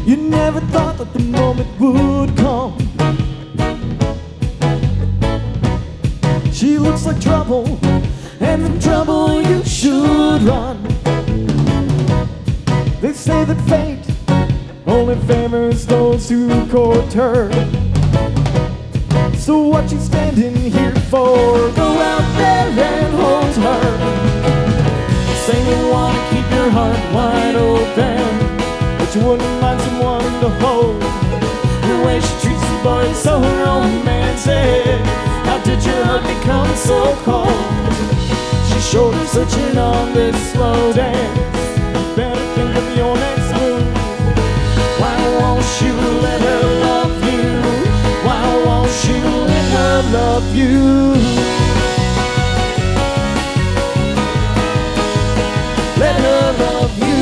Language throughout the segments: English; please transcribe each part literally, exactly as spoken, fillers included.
You never thought that the moment would come. She looks like trouble, and from trouble you should run. They say that fate only favors those who court her. So what you standing here for? Go out there and hold her. Say you wanna keep your heart wide open, but you wouldn't mind someone to hold. The way she treats the boy is so romantic. How did your heart become so cold? She showed her searching on this slow dance. You better think of your next move. Why won't you let her love you? Why won't you let her love you? Let her love you.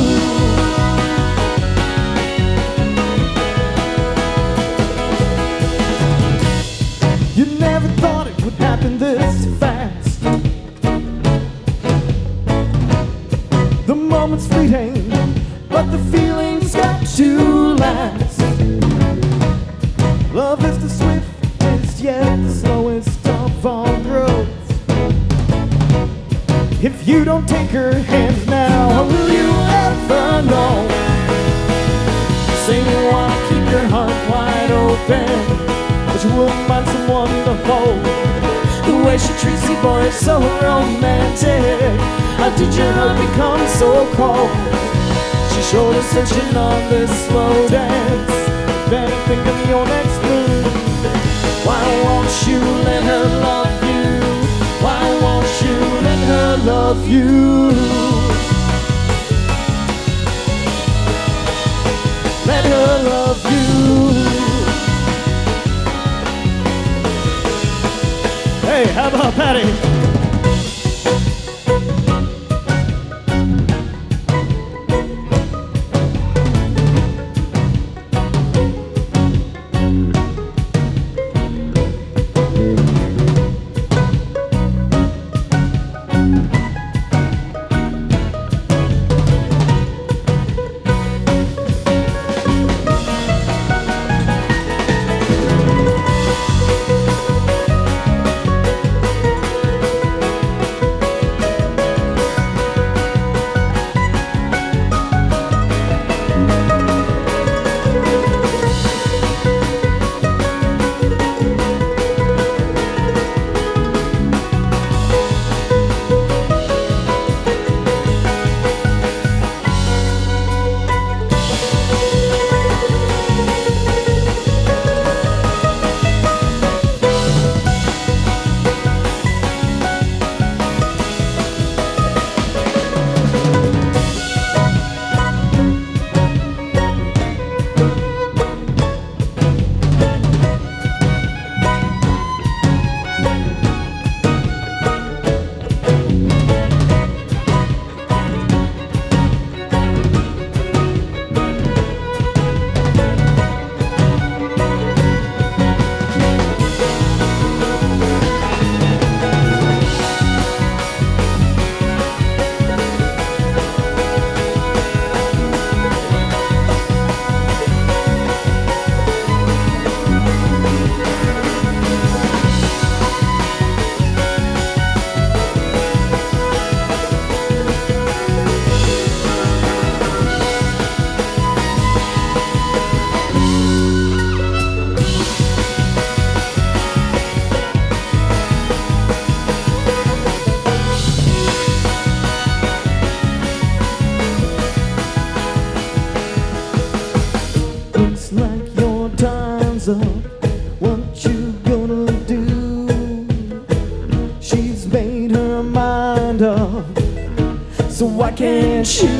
You never thought it would happen this fast. The moment's fleeting, but the feeling's got to last. Love is the swiftest yet the slowest of all roads. If you don't take her hands now, how will you ever know? Say you wanna keep your heart wide open, but you wouldn't mind someone to hold. The way she treats you, boy, is so romantic. How did your heart become so cold? She showed us searching on this slow dance. Better think of your next move. Why won't you let her love you? Why won't you let her love you? Let her love you. Hey, how about Patty? up. What you gonna do? She's made her mind up, so why can't you?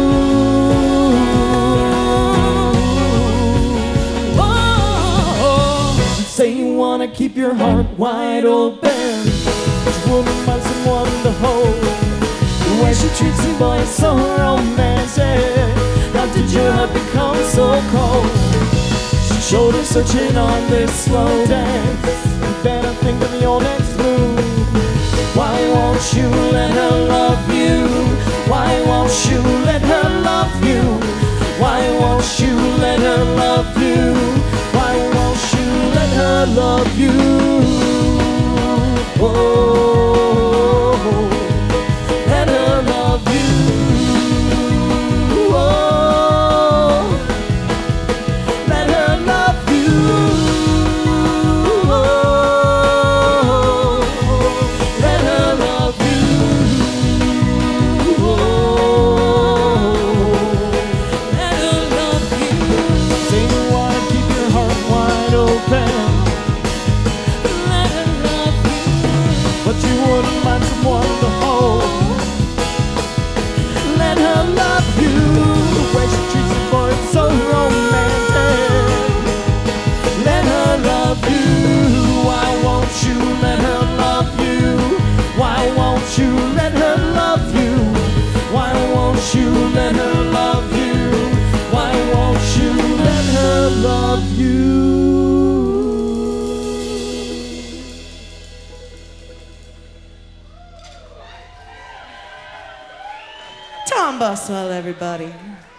Oh, say you wanna keep your heart wide open, but you wouldn't mind someone to hold. The way she treats you, boy, is so romantic. How did your heart become so cold? Shoulder searching on this slow dance. You better think of your next move. Why won't you let her love you? Why won't you let her love you? Why won't you let you. Tom Buswell, everybody.